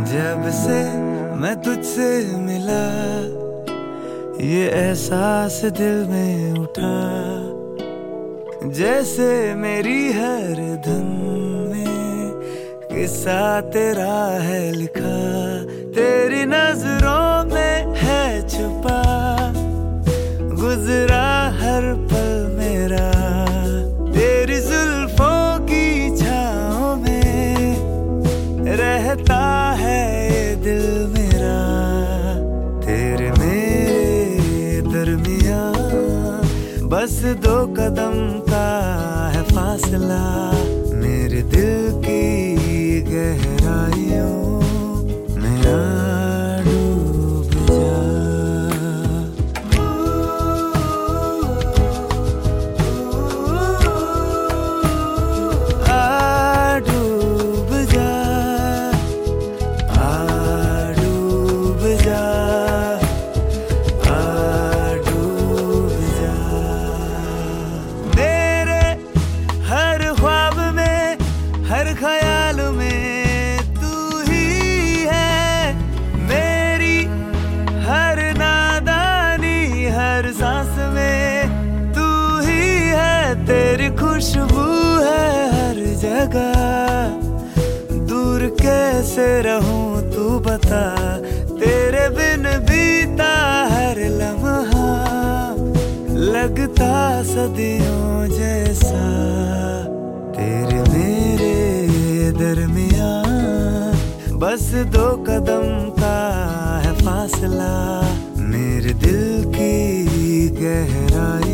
जब से मैं तुझसे मिला, ये एहसास दिल में उठा, जैसे मेरी हर धुन में किस्सा तेरा है लिखा। तेरी नजरों में है छुपा गुजरा हर पल मेरा, तेरी जुल्फों की छाँव में रहता है ये दिल मेरा। तेरे मेरे दरमियाँ बस 2 कदम का है फासला, मेरे दिल की गहराइयों में आ डूब जा। आ डूब जा, आ डूब जा, आ डूब जा। मेरे हर ख्वाब में, हर ख्याल में तू ही है, मेरी हर नादानी, हर सांस में तू ही है। तेरी खुशबू है हर जगह, दूर कैसे रहूं तू बता, तेरे बिन बीता हर लम्हा लगता सदियों जैसा। तेरे मेरे दरमियाँ बस 2 कदम का है फासला, मेरे दिल की गहराई